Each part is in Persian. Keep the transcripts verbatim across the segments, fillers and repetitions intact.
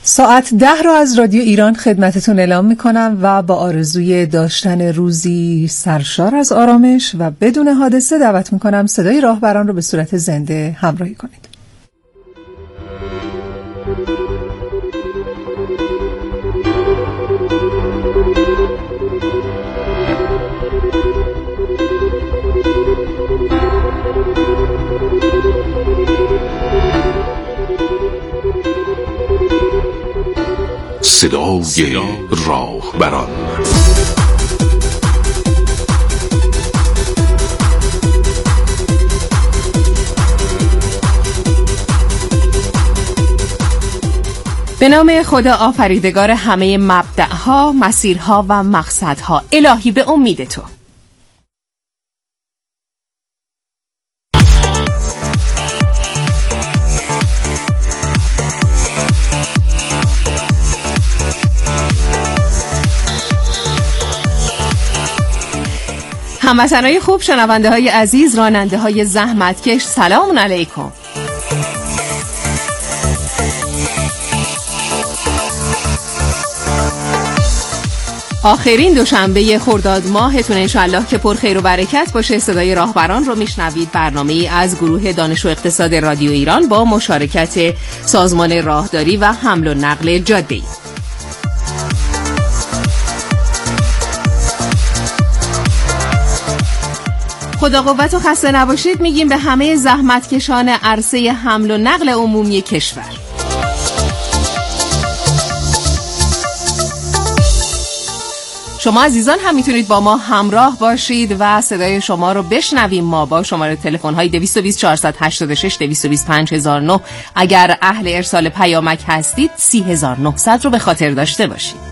ساعت ده رو از رادیو ایران خدمتتون اعلام میکنم و با آرزوی داشتن روزی سرشار از آرامش و بدون حادثه دعوت میکنم صدای راهبران رو به صورت زنده همراهی کنید. صدای راهبران. به نام خدا آفریدگار همه مبدأها، مسیرها و مقصدها. الهی به امید تو. هموطنای خوب، شنونده های عزیز، راننده های زحمتکش، سلام علیکم. آخرین دوشنبه خرداد ماهتون انشالله که پر خیر و برکت باشه. صدای راهبران رو میشنوید، برنامه‌ای از گروه دانش و اقتصاد رادیو ایران با مشارکت سازمان راهداری و حمل و نقل جاده‌ای. خدا قوت و خسته نباشید میگیم به همه زحمتکشان عرصه حمل و نقل عمومی کشور. شما عزیزان هم میتونید با ما همراه باشید و صدای شما رو بشنویم. ما با شماره تلفن های دویست و بیست چهارصد و هشتاد و شش دویست و بیست پنج هزار و نه اگر اهل ارسال پیامک هستید سی هزار و نهصد رو به خاطر داشته باشید.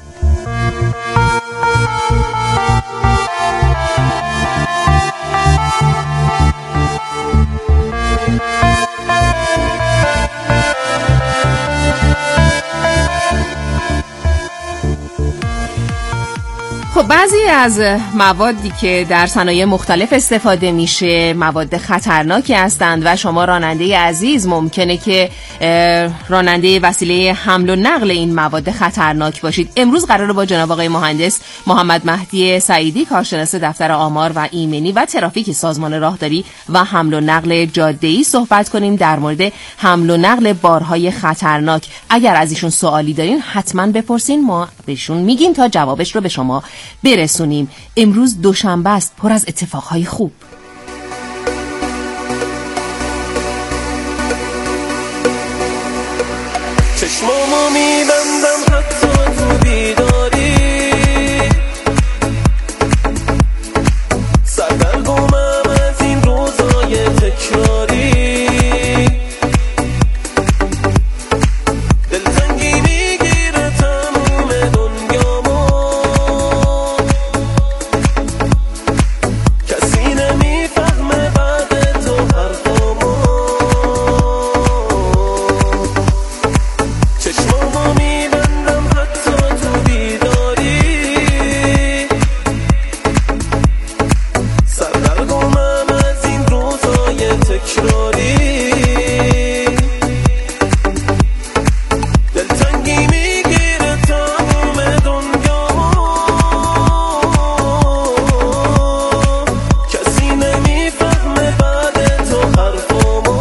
خب بعضی از موادی که در صنایع مختلف استفاده میشه مواد خطرناکی هستند و شما راننده عزیز ممکنه که راننده وسیله حمل و نقل این مواد خطرناک باشید. امروز قراره با جناب آقای مهندس محمد مهدی سعیدی، کارشناس دفتر آمار و ایمنی و ترافیک سازمان راهداری و حمل و نقل جاده‌ای صحبت کنیم در مورد حمل و نقل بارهای خطرناک. اگر از ایشون سوالی دارین حتما بپرسین، ما بهشون میگیم تا جوابش رو به شما برسونیم. امروز دوشنبه است، پر از اتفاقهای خوب. چشمامو میبندم حتی تو بیداری، سردرگمم از این روزای تکراری، دلتنگی میگیره تموم دنیامو، کسی نمیفهمه بعد تو حرفامو، چشمامو میبندم حتی تو بیداری، سردرگمم از این روزای تکراری، دلتنگی میگیره تموم دنیامو، کسی نمیفهمه بعد تو حرفامو.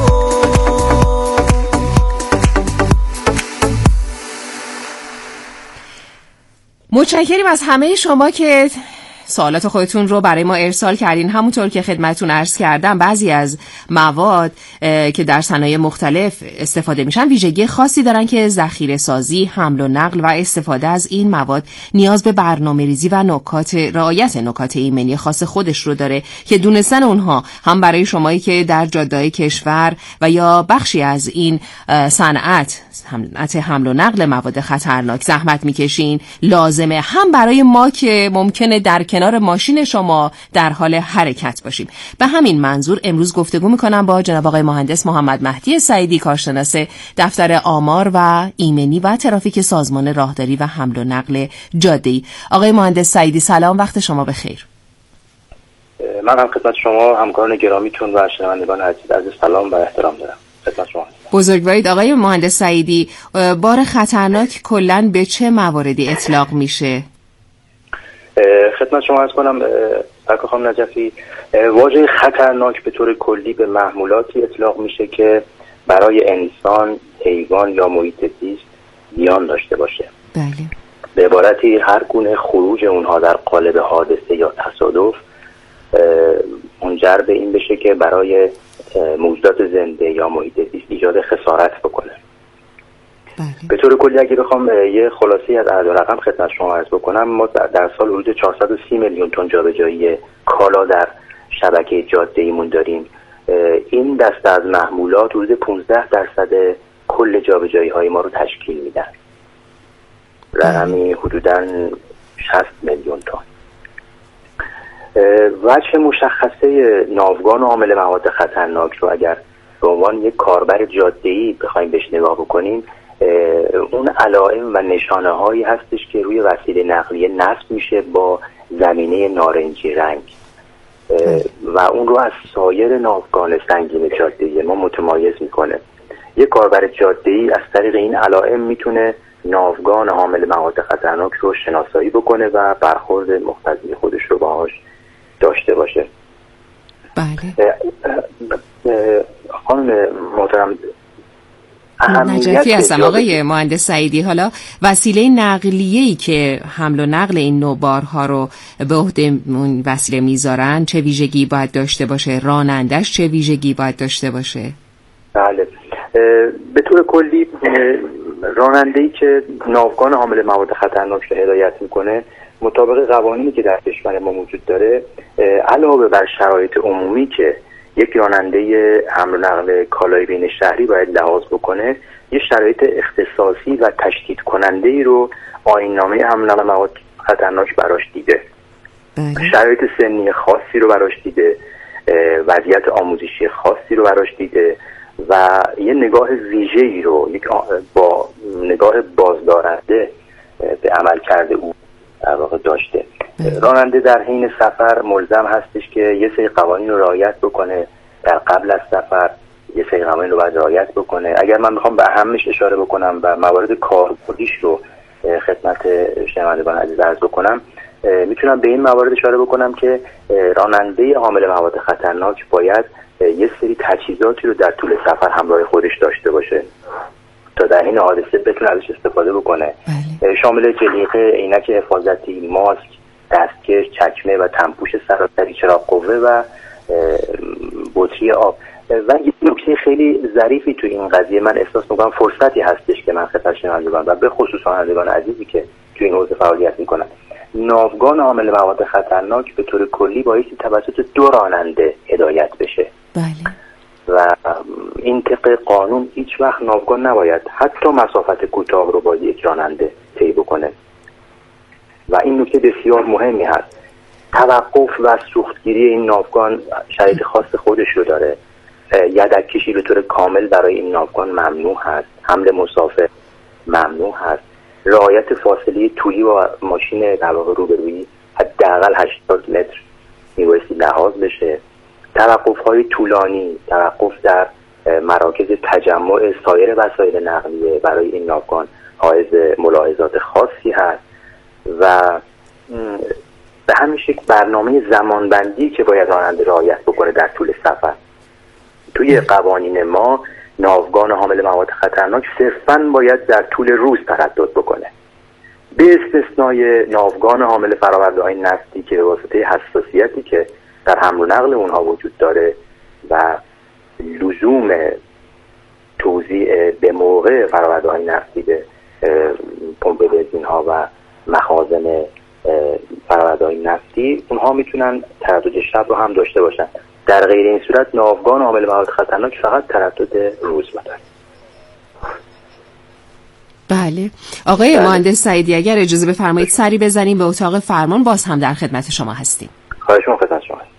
متشکریم از همه شما که سوالات خودتون رو برای ما ارسال کردین. همونطور که خدمتتون عرض کردم بعضی از مواد که در صنایع مختلف استفاده میشن ویژگی خاصی دارن که ذخیره سازی، حمل و نقل و استفاده از این مواد نیاز به برنامه‌ریزی و نکات رعایت نکات ایمنی خاص خودش رو داره که دونستن اونها هم برای شمایی که در جاده‌های کشور و یا بخشی از این صنعت صنعت حمل و نقل مواد خطرناک زحمت میکشین لازمه، هم برای ما که ممکنه در کنار ماشین شما در حال حرکت باشیم. به همین منظور امروز گفتگو میکنم با جناب آقای مهندس محمد مهدی سعیدی، کارشناس دفتر آمار و ایمنی و ترافیک سازمان راهداری و حمل و نقل جاده‌ای. آقای مهندس سعیدی سلام، وقت شما بخیر. من هم خدمت شما همکاران گرامیتون و شنوندگان عزیز عزیز سلام و احترام دارم. خدمت شما. بزرگوارید آقای مهندس سعیدی، بار خطرناک کلاً به چه مواردی اطلاق میشه؟ خدمت شما عرض کنم آقای خانم نجفی، واژه خطرناک به طور کلی به محمولاتی اطلاق میشه که برای انسان، حیوان یا محیط زیست زیان داشته باشه. بله. به عبارتی هر گونه خروج اونها در قالب حادثه یا تصادف منجر به این بشه که برای موجودات زنده یا محیط زیست ایجاد خسارت بکنه. بله. به طور کلی اگه بخوام یه خلاصی از اعداد رقم خدمت شما عرض بکنم، ما در سال حدود چهارصد و سی میلیون تن جابجایی کالا در شبکه جاده‌ایمون داریم. این دسته از محمولات حدود پانزده درصد کل جابجایی‌های ما رو تشکیل میدن. رقمی حدوداً شصت میلیون تن. وجه مشخصه ناوگان و حامل مواد خطرناک رو اگر به عنوان یک کاربر جاده‌ای بخوایم بهش نگاه بکنیم، اون علائم و نشانه هایی هستش که روی وسیله نقلیه نصب میشه با زمینه نارنجی رنگ و اون رو از سایر ناوگان سنگین جاده‌ای ما متمایز میکنه. یک کاربر جاده‌ای از طریق این علائم میتونه ناوگان حامل مواد خطرناک رو شناسایی بکنه و برخورد مقتضی خودش رو باهاش داشته باشه. بله. خانم محترم نجفی هستم. آقای مهندس سعیدی، حالا وسیله نقلیه‌ای که حمل و نقل این نوع بارها رو به عهده اون وسیله میذارن چه ویژگی باید داشته باشه؟ رانندش چه ویژگی باید داشته باشه؟ بله، به طور کلی راننده‌ای که ناوگان حامل مواد خطرناک رو هدایت میکنه مطابق قوانینی که در کشور ما وجود داره، علاوه بر شرایط عمومی که یک راننده حمل و نقل کالای بین شهری باید لحاظ بکنه، یه شرایط اختصاصی و تشدید کننده ای رو آیین‌نامه حمل و نقل مواد خطرناک براش دیده. بله. شرایط سنی خاصی رو براش دیده، وضعیت آموزشی خاصی رو براش دیده و یه نگاه ویژه‌ای رو یک با نگاه بازدارنده به عمل کرده او در واقع داشته. راننده در حین سفر ملزم هستش که یه سری قوانین رو رعایت بکنه. در قبل از سفر یه سری قوانین رو باید رعایت بکنه. اگر من میخوام به اهمش اشاره بکنم و موارد کاربردیش رو خدمت شنوندگان عزیز عرض بکنم، میتونم به این موارد اشاره بکنم که راننده حامل مواد خطرناک باید یه سری تجهیزاتی رو در طول سفر همراه خودش داشته باشه تا در این حادثه بتونه ازش استفاده بکنه. بله. شامل جلیقه، عینک حفاظتی، ماسک، دستکش، چکمه و تنپوش سراسری، چراغ قوه و بطری آب. و یه نکته خیلی ظریفی تو این قضیه من احساس میکنم فرصتی هستش که من خدمت شنوندگان و به خصوص شنوندگان عزیزی که تو این حوزه فعالیت میکنن، ناوگان حامل مواد خطرناک به طور کلی بایستی توسط دو راننده هدایت بشه. بله. و این طبق قانون هیچ وقت ناوگان نباید حتی مسافت کوتاه رو با یک راننده طی بکنه. و این نکته بسیار مهمی هست. توقف و سوختگیری این ناوگان شرایط خاص خودش رو داره. یدک کشی به طور کامل برای این ناوگان ممنوع هست. حمل مسافر ممنوع هست. رعایت فاصله طولی با ماشین در واقع روبرویی حداقل هشتاد متر میبایستی لحاظ بشه. توقف‌های طولانی، توقف در مراکز تجمع سایر وسایل نقلیه برای این ناوگان حائز ملاحظات خاصی هست و به همین شکل برنامه زمانبندی که باید راننده رعایت بکنه در طول سفر. توی قوانین ما ناوگان حامل مواد خطرناک صرفاً باید در طول روز تردد بکنه، به استثنای ناوگان حامل فرآورده‌های نفتی که به واسطه حساسیتی که در حمل و نقل اونها وجود داره و لزوم توزیع به موقع فرآورده‌های نفتی به پمپ بنزین ها و مخازن فرآورده‌های نفتی، اونها میتونن تردد شب رو هم داشته باشن. در غیر این صورت ناوگان حامل مواد خطرناک فقط تردد روز داره. بله. آقای بله. مهندس سعیدی، اگر اجازه بفرمایید سری بزنیم به اتاق فرمان، باز هم در خدمت شما هستیم. خواهش می‌کنم، خدمت شما هستیم.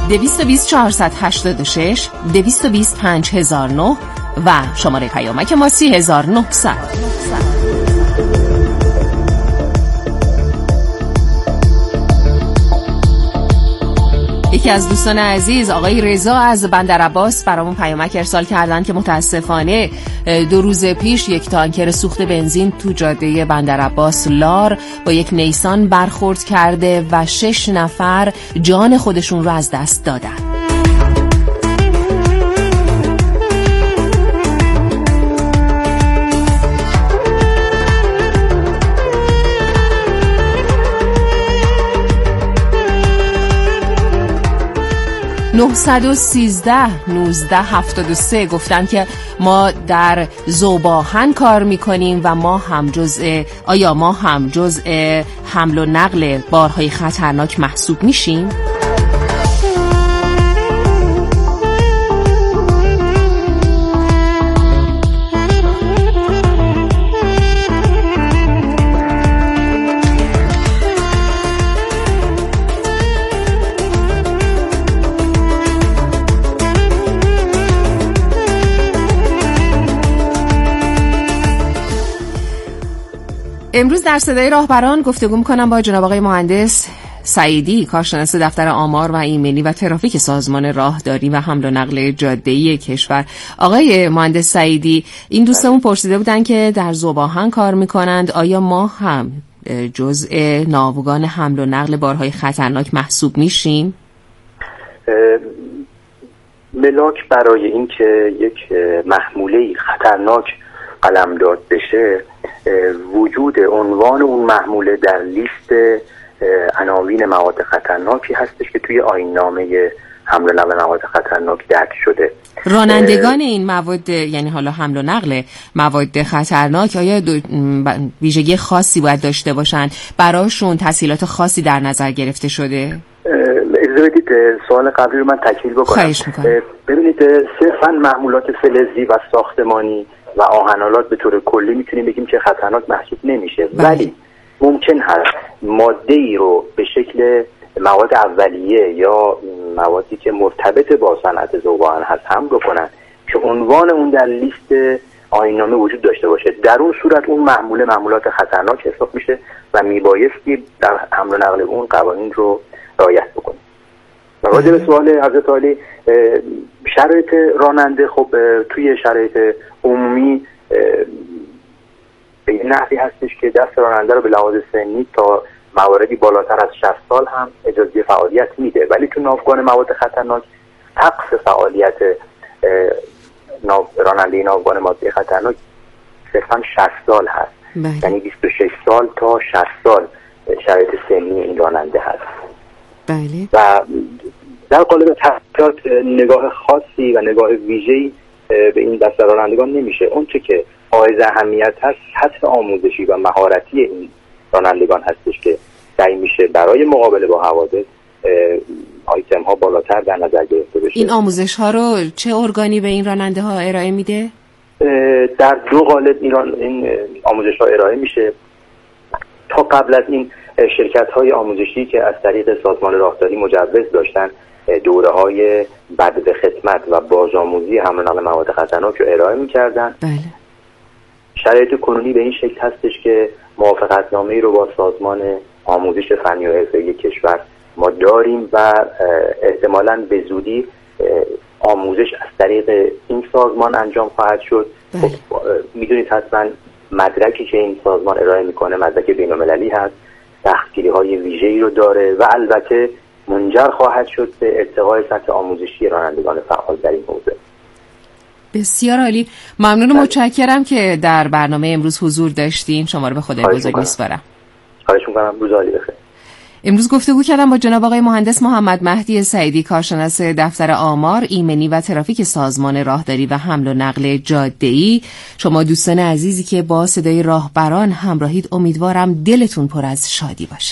دویست و بیست چهارصد و هشتاد و شش، دویست و بیست پنج هزار و نه و شماره پیامک ما سی هزار و نهصد. یکی از دوستان عزیز آقای رضا از بندر عباس برامون پیامک ارسال کردن که متاسفانه دو روز پیش یک تانکر سوخت بنزین تو جاده بندر عباس لار با یک نیسان برخورد کرده و شش نفر جان خودشون رو از دست دادن. نه یک سه نوزده هفتاد و سه گفتن که ما در ذوباهن کار میکنیم و ما هم جزء آیا ما هم جزء حمل و نقل بارهای خطرناک محسوب میشیم؟ امروز در صدای راهبران گفتگو می‌کنم با جناب آقای مهندس سعیدی، کارشناس دفتر آمار و ایمنی و ترافیک سازمان راهداری و حمل و نقل جاده‌ای کشور. آقای مهندس سعیدی، این دوستمون پرسیده بودن که در ذوباهن کار می‌کنند، آیا ما هم جزء ناوگان حمل و نقل بارهای خطرناک محسوب میشیم؟ ملاک برای اینکه یک محموله خطرناک قلمداد بشه وجود عنوان اون محموله در لیست عناوین مواد خطرناکی هستش که توی آیین‌نامه حمل و نقل مواد خطرناک درج شده. رانندگان این مواد، یعنی حالا حمل و نقل مواد خطرناک، آیا ویژگی خاصی باید داشته باشند؟ براشون تسهیلات خاصی در نظر گرفته شده؟ اجازه بدید سوال قبلی رو من تکمیل بکنم. خواهش میکنم. ببینید، صرفاً محمولات فلزی و ساختمانی و آهن‌آلات به طور کلی میتونیم بگیم که خطرناک محسوب نمیشه، بله. ولی ممکن هست ماده‌ای رو به شکل مواد اولیه یا موادی که مرتبط با صنعت ذوباهن هست حمل بکنن که عنوان اون در لیست آیین‌نامه وجود داشته باشه. در اون صورت اون محموله محمولات خطرناک حساب میشه و میبایستی در حمل و نقل اون قوانین رو رعایت بکنیم. راجع به سوال حضرت عالی، شرایط راننده خب توی شرایط عمومی به این نحوی هستش که دست راننده رو به لحاظ سنی تا مواردی بالاتر از شصت سال هم اجازه فعالیت میده، ولی تو ناوگان مواد خطرناک حق فعالیت راننده ناوگان مواد خطرناک صرفاً شصت سال هست. بله. یعنی بیست و شش سال تا شصت سال شرایط سنی این راننده هست. بله. و در قالب تحقیقات نگاه خاصی و نگاه ویژه‌ای به این دسته رانندگان نمیشه. اون چه که حائز اهمیت هست سطح آموزشی و مهارتی این رانندگان هستش که سعی میشه برای مقابله با حوادث آیتم ها بالاتر در نظر گرفته بشه. این آموزش ها رو چه ارگانی به این راننده ها ارائه میده؟ در دو قالب ایران این آموزش ها ارائه میشه. تا قبل از این شرکت های آموزشی که از طریق سازمان راهداری مجوز داشتن دوره های بعد به خدمت و بازآموزی حمل و نقل مواد خطرناک رو ارائه میکردن. بله. شرایط کنونی به این شکل هستش که موافقتنامه‌ای رو با سازمان آموزش فنی و حرفه‌ای کشور ما داریم و احتمالاً به زودی آموزش از طریق این سازمان انجام خواهد شد. بله. خب میدونید حتما مدرکی که این سازمان ارائه میکنه مدرک بین‌المللی هست، سختگیری‌های ویژه‌ای رو داره و البته منجر خواهد شد به ارتقای سطح آموزشی رانندگان فعال در این حوزه. بسیار عالی، ممنون و متشکرم که در برنامه امروز حضور داشتین. شما رو به خدای بزرگ میسپارم. خواهش می‌کنم. روز عالی بخیر. امروز گفتگو کردم با جناب آقای مهندس محمد مهدی سعیدی، کارشناس دفتر آمار، ایمنی و ترافیک سازمان راهداری و حمل و نقل جاده‌ای. شما دوستان عزیزی که با صدای راهبران همراهید، امیدوارم دلتون پر از شادی باشه.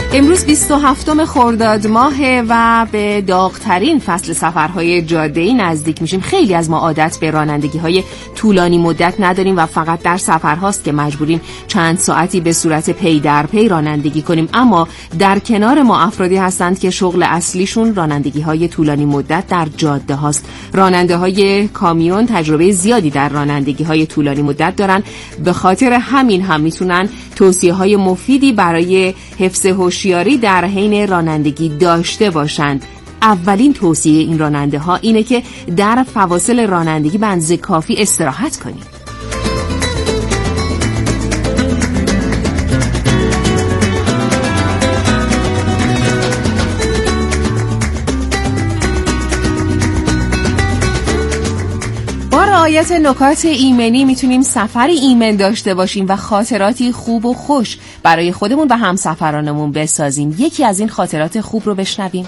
امروز بیست و هفتم خرداد ماه و به داغ‌ترین فصل سفرهای جاده‌ای نزدیک میشیم. خیلی از ما عادت به رانندگی‌های طولانی مدت نداریم و فقط در سفرهاست که مجبوریم چند ساعتی به صورت پی در پی رانندگی کنیم، اما در کنار ما افرادی هستند که شغل اصلیشون رانندگی‌های طولانی مدت در جاده هاست. راننده‌های کامیون تجربه زیادی در رانندگی‌های طولانی مدت دارن، به خاطر همین هم میتونن توصیه‌های مفیدی برای حفظ هوشیاری در حین رانندگی داشته باشند. اولین توصیه این راننده ها اینه که در فواصل رانندگی به اندازه کافی استراحت کنید. با رعایت نکات ایمنی میتونیم سفری ایمن داشته باشیم و خاطراتی خوب و خوش برای خودمون و همسفرانمون بسازیم. یکی از این خاطرات خوب رو بشنویم.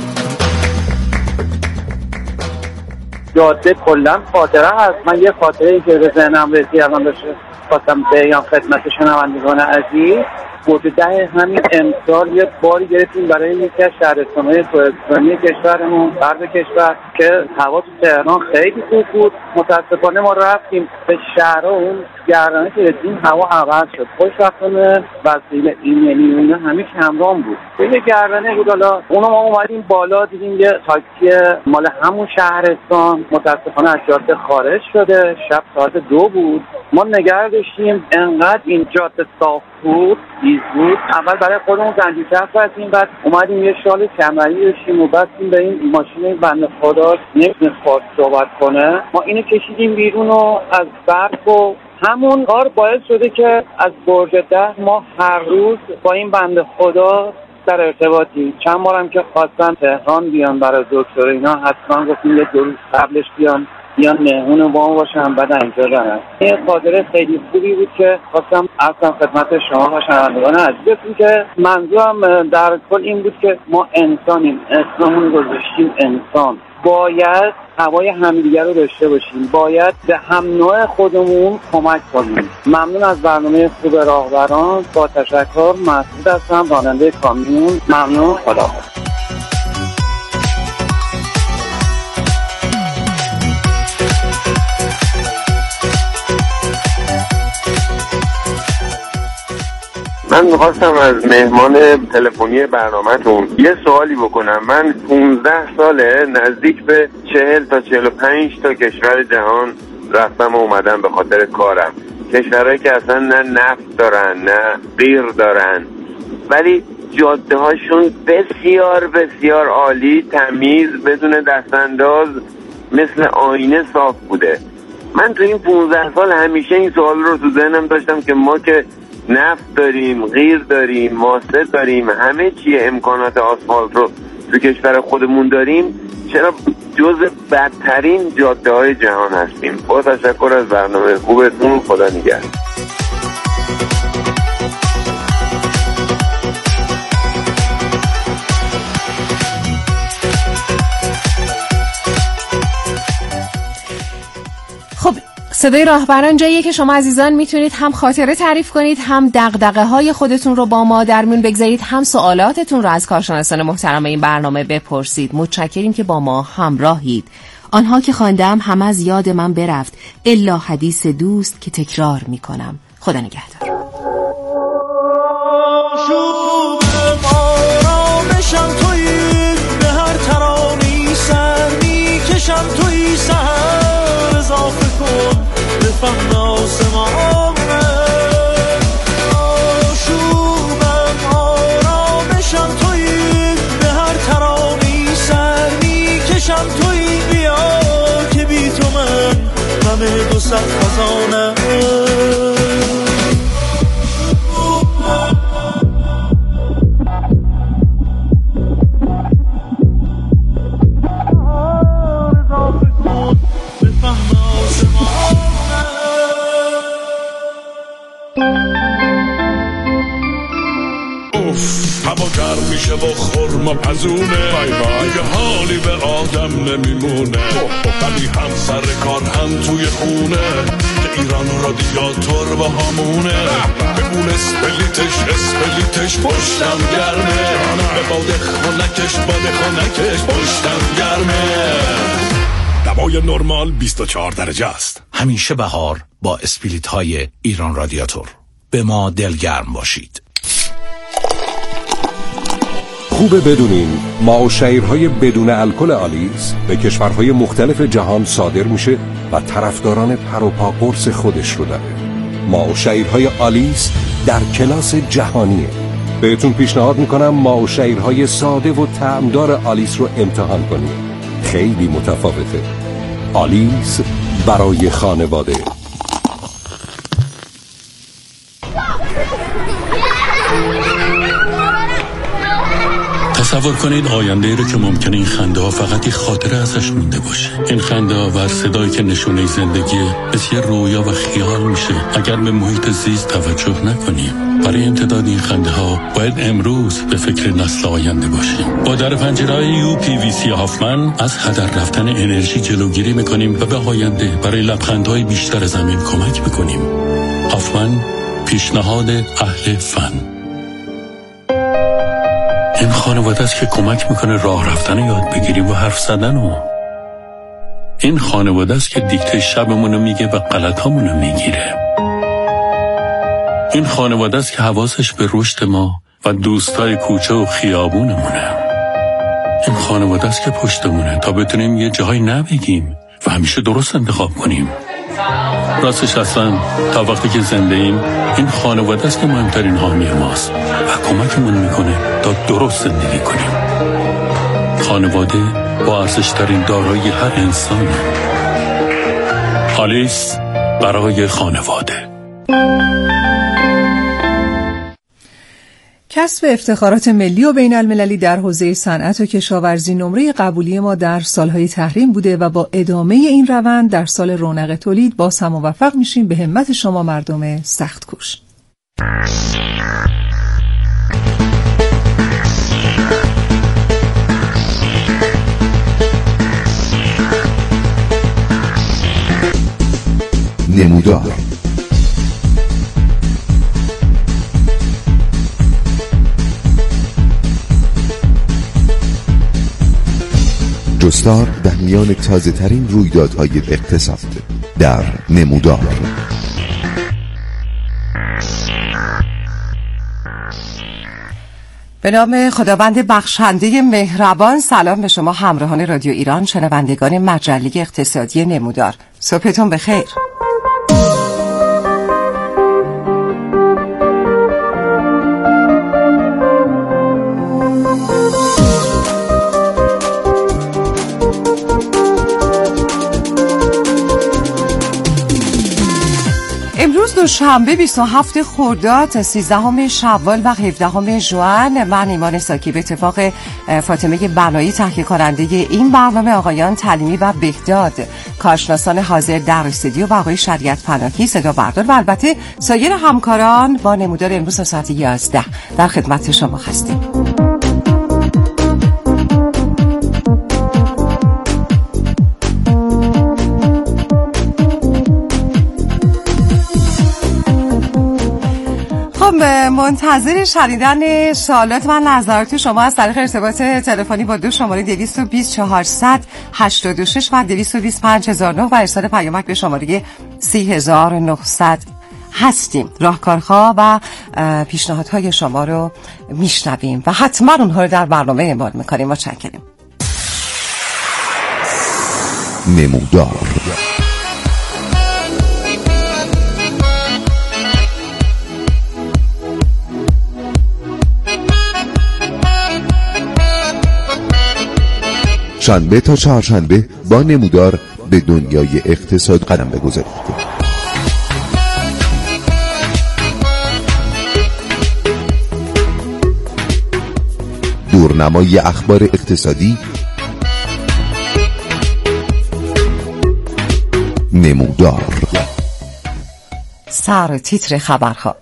جاده کلا خاطره هست. من یه خاطره که به ذهنم رسید الان داشته خواستم بگم خدمت شنوندگان عزیز. بوده همین امسال یه باری گرفتیم برای یکی از شهرستان‌های کوهستانی کشورمون، غرب کشور، که هوا تو تهران خیلی خوب بود. متاسفانه ما رفتیم به شهرها، اون گردنه که رسیدیم هوا عوض شد. خوشبختانه وسایل ایمنی و اینا همه کمران بود. یه گردنه بود، حالا اونو ما اومدیم بالا دیدیم یه تاکسی مال همون شهرستان متاسفانه از جاده خارج شده. شب ساعت دو بود. ما نگه داشتیم انقدر این جاده صاف بود، بیز بود. اول برای خودمون زنجیرچرخ بستیم، بعد اومدیم یه شال کمری داشتیم و بستیم به این ماشین بنده خدا نمیتونه خواست صحبت کنه. ما اینو کشیدیم بیرون و از برف و همون کار باعث شده که از برج ده ما هر روز با این بنده خدا در ارتباطی. چند بارم که خواستن تهران بیان برای دکتر اینا، حتما گفتیم یه دو روز قبلش بیان بیان مهمون با ما باشن، بعد اینجا برن. این خاطره خیلی خوبی بود که خواستم اصلا خدمت شما و شنوندگان عزیزتون که منظورم در کل این بود که ما انسانیم، اسممون گذاشتیم انسان. باید هوای همدیگر رو داشته باشیم، باید به هم نوع خودمون کمک کنیم. ممنون از برنامه خوب راهبران. با تشکر. مسعود هستم، راننده کامیون. ممنون. خدا. من میخواستم از مهمان تلفنی برنامه‌تون یه سوالی بکنم. من پونزده ساله نزدیک به چهل تا چهل و پنج تا کشور جهان رفتم و اومدم به خاطر کارم. کشورهایی که اصلا نه نفت دارن نه غیر دارن، ولی جاده هاشون بسیار بسیار عالی، تمیز، بدون دستانداز، مثل آینه صاف بوده. من تو این پونزده سال همیشه این سوال رو تو ذهنم داشتم که ما که نفت داریم، غیر داریم، ماسه داریم، همه چیه، امکانات آسفالت رو تو کشور خودمون داریم، چرا جز بدترین جاده های جهان هستیم؟ با تشکر از برنامه خوبتون. خدا نگهدار. خب صدای راهبران جاییه که شما عزیزان میتونید هم خاطره تعریف کنید، هم دغدغه های خودتون رو با ما در میون بگذارید، هم سوالاتتون رو از کارشناسان محترم این برنامه بپرسید. متشکریم که با ما همراهید. آنها که خواندم هم از یاد من برفت، الا حدیث دوست که تکرار میکنم. خدا نگهدار. فهم آسمانه آشوبم آرامشم تویی، به هر ترانی سر میکشم تویی. بیا که بی تو من غم دو صد خزانه. هوا گرم میشه و خرما چشمام پزونه دیگه حالی به آدم نمیمونه ولی هم سر کار هم توی خونه که ایران رادیاتور با همونه بمون اسپلیتش اسپلیتش پشتم گرمه به باد خونکش باد خونکش پشتم گرمه دوای نرمال بیست و چهار درجه است. همیشه بهار با اسپلیت های ایران رادیاتور. به ما دلگرم باشید. خوبه بدونین معاشیرهای بدون الکل آلیس به کشورهای مختلف جهان صادر میشه و طرفداران پر و پا قرص خودش رو داره. معاشیرهای آلیس در کلاس جهانیه. بهتون پیشنهاد میکنم معاشیرهای ساده و طعمدار آلیس رو امتحان کنید. خیلی متفاوته. آلیس برای خانواده. تصور کنید آینده رو که ممکنه این خنده ها فقط یک خاطره ازش مونده باشه. این خنده ها و صدایی که نشونه زندگیه مثل یه رویا و خیال میشه اگر به محیط زیست توجه نکنیم. برای امتداد این خنده ها باید امروز به فکر نسل آینده باشیم. با در پنجره‌های یو پی وی سی هافمن از هدر رفتن انرژی جلوگیری میکنیم و به آینده برای لبخندهای بیشتر زمین کمک میکنیم. هافمن، پیشنهاد اهل فن. این خانواده است که کمک میکنه راه رفتن یاد بگیریم و حرف زدن و این خانواده است که دیکته شبمونو میگه و غلطامونو میگیره. این خانواده است که حواسش به رشد ما و دوستای کوچه و خیابونمونه. این خانواده است که پشتمونه تا بتونیم یه جایی نبگیم و همیشه درست انتخاب کنیم. راستش اصلا تا وقتی که زنده ایم این خانواده است که مهمترین حامی ماست و کمکمون میکنه تا درست زندگی کنیم. خانواده با ارزشترین دارایی هر انسانه. آلیس برای خانواده. کسب افتخارات ملی و بین المللی در حوزه صنعت و کشاورزی نمره قبولی ما در سالهای تحریم بوده و با ادامه این روند در سال رونق تولید باز هم موفق میشیم به همت شما مردم سخت کوش. نمودار جستار در میان تازه ترین رویدادهای اقتصاد در نمودار. به نام خداوند بخشنده مهربان. سلام به شما همراهان رادیو ایران، شنوندگان مجله اقتصادی نمودار. صبحتون بخیر. امروز دوشنبه بیست و هفتم خرداد، سیزدهم شوال و هفدهم ژوئن. من ایمان ساکی به اتفاق فاطمه بنایی تهیه کننده این برنامه، آقایان تلیمی و بهداد کارشناسان حاضر در استودیو و آقای شریعت پناهی صدا بردار و البته سایر همکاران با نمودار امروز ساعت یازده در خدمت شما هستیم. منتظر شنیدن سوالات و نظرات شما از طریق ارتباط تلفنی با دو شماره دویست و بیست چهارصد هشتاد و شش و دویست و بیست پنج هزار و نه و ارسال پیامک به شماره سی هزار و نهصد هستیم. راهکارها و پیشنهادهای شما رو میشنویم و حتما اونها رو در برنامه اعمال میکنیم. متشکرم. نمودار شنبه تا چهارشنبه با نمودار به دنیای اقتصاد قدم بگذارید. دورنمای اخبار اقتصادی، نمودار، سر تیتر خبرها.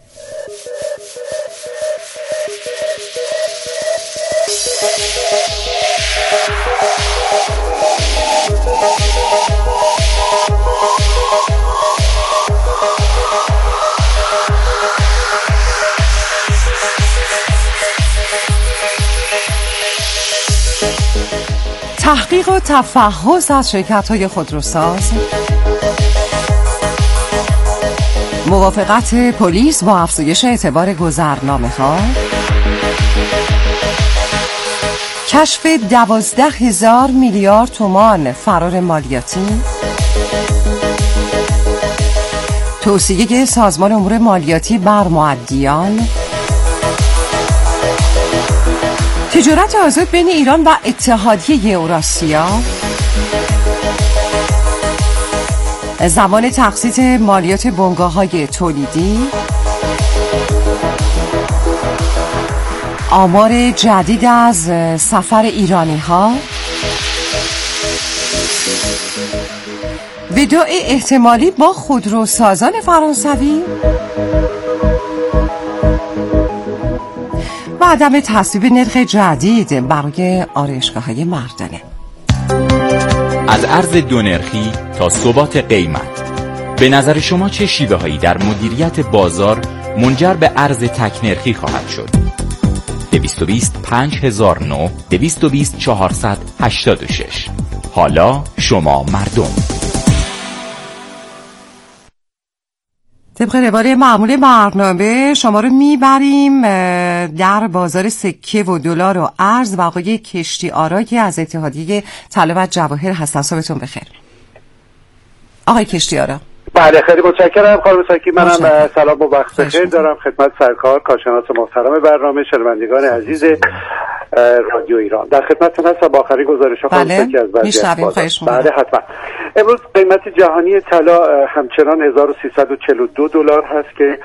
تشویق و تفحص از شرکت‌های خودروساز، موافقت پلیس با افزایش اعتبار گذرنامه‌ها، کشف دوازده هزار میلیارد تومان فرار مالیاتی، توصیه سازمان امور مالیاتی بر مؤدیان، تجارت آزاد بین ایران و اتحادیه اوراسیا، زمان تقسیط مالیات بنگاه‌های تولیدی، آمار جدید از سفر ایرانی‌ها، وداع احتمالی با خودروسازان فرانسوی و عدم تصویب نرخ جدید برای آرایشگاه‌های مردانه. از ارز دو نرخی تا ثبات قیمت، به نظر شما چه شیوه‌هایی در مدیریت بازار منجر به ارز تک نرخی خواهد شد؟ دویست و بیست پنج هزار و نه، دویست و بیست چهارصد هشتاد و شش. حالا شما مردم. طبق روال معمول برنامه شما رو میبریم در بازار سکه و دلار و ارز و آقای کشتی آرا که از اتحادیه طلا و جواهر هستن. صبحتون بخیر آقای کشتی آرا. بله خیلی متشکرم خانم ساکی. منم سلام و وقت بخیر دارم خدمت سرکار کارشناس محترم برنامه، شنوندگان عزیز رادیو ایران. در خدمتتون هستم با آخرین گزارش‌ها خانم ساکی از وضعیت بازار. بله حتما. امروز قیمت جهانی طلا همچنان هزار و سیصد و چهل و دو دلار هست که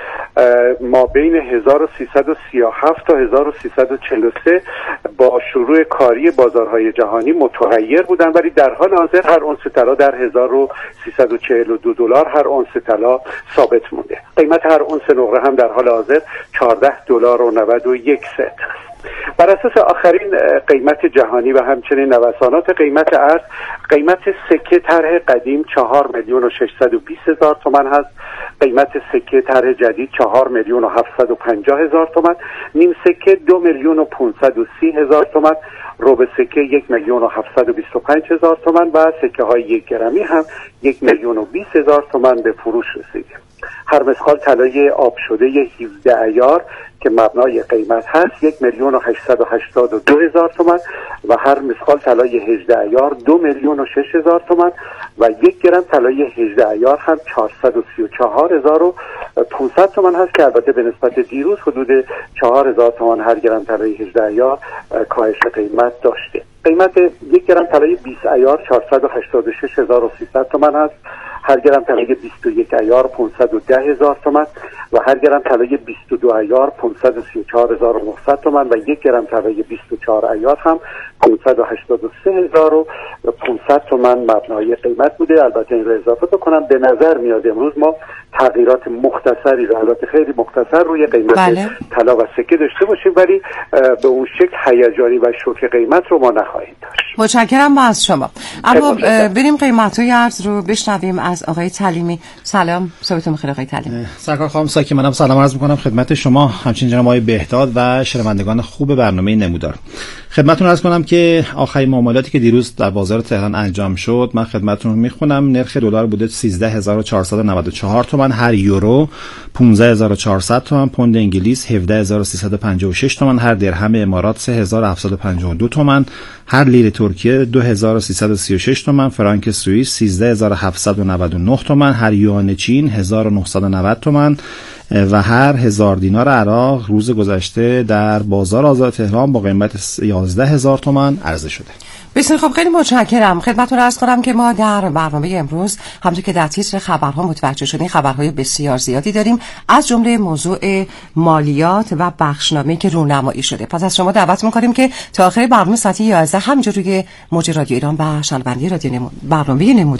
ما بین هزار و سیصد و سی و هفت تا هزار و سیصد و چهل و سه با شروع کاری بازارهای جهانی متغیر بودن، ولی در حال حاضر هر اونس طلا در هزار و سیصد و چهل و دو دلار هر اونس طلا ثابت مونده. قیمت هر اونس نقره هم در حال حاضر چهارده دلار و نود و یک سنت است. بر اساس آخرین قیمت جهانی و همچنین نوسانات قیمت ارز، قیمت سکه طرح قدیم چهار میلیون و ششصد و بیست هزار تومان هست، قیمت سکه طرح جدید چهار میلیون و هفتصد و پنجاه هزار تومان، نیم سکه دو میلیون و پانصد و سی هزار تومان، ربع سکه یک میلیون و هفتصد و بیست و پنج هزار تومان و سکه های یک گرمی هم یک میلیون و بیست هزار تومان به فروش رسیده. هر مسخال طلای آب شده هفده عیار که مبنای قیمت هست یک میلیون و هشتصد و هشتاد و دو هزار تومان و هر مسخال طلای هجده عیار دو میلیون و شش هزار تومان و یک گرم طلای هجده عیار هم چهارصد و سی و چهار هزار و پانصد تومان هست که البته به نسبت دیروز حدود چهار هزار تومان هر گرم طلای هجده عیار کاهش قیمت داشته. قیمت یک گرم طلای بیست عیار چهارصد و هشتاد و شش هزار و سیصد تومان هست، هر گرم طلای بیست و یک عیار پانصد و ده هزار تومان و هر گرم طلای بیست و دو عیار پانصد و سی و چهار هزار و نهصد تومان و یک گرم طلای بیست و چهار عیار هم پانصد و هشتاد و سه هزار و پانصد تومان مبنای قیمت بوده. البته این رو اضافه بکنم به نظر میاد امروز ما تغییرات مختصری رو البته خیلی مختصر روی قیمت بله. طلا و سکه داشته باشیم، ولی به اون شکل هیجانی و شوک قیمت رو ما نخواهیم داشت. متشکرم از شما. اما بریم قیمت‌های ارز رو بشنویم از آقای تعلیمی. سلام، صبحتون بخیر آقای تعلیمی. سرکار خانم ساکی، منم سلام عرض می‌کنم خدمت شما، همچنین جناب آقای بهداد و شنوندگان خوب برنامه نمودار. خدمتتون عرض کنم که آخرین معاملاتی که دیروز در بازار تهران انجام شد من خدمتتون رو میخونم. نرخ دلار بوده سیزده هزار و چهارصد و نود و چهار تومان، هر یورو پانزده هزار و چهارصد تومان، پوند انگلیس هفده هزار و سیصد و پنجاه و شش تومان، هر درهم امارات سه هزار و هفتصد و پنجاه و دو تومان، هر لیر ترکیه دو هزار و سیصد و سی و شش تومان، فرانک سوئیس سیزده هزار و هفتصد و نود و نه تومان، هر یوان چین هزار و نهصد و نود تومان و هر هزار دینار عراق روز گذشته در بازار آزاد تهران با قیمت یازده هزار تومان عرضه شده. بسیار خب، خیلی متشکرم. خدمتتون عرض کنم که ما در برنامه امروز همونطور که در تیتر خبرها متوجه شدین خبرهای بسیار زیادی داریم، از جمله موضوع مالیات و بخشنامه‌ای که رونمایی شده. پس از شما دعوت می‌کنیم که تا آخر برنامه ساعت یازده همینجا روی موج رادیو ایران و شنونده رادیو نمو... برنامه نمود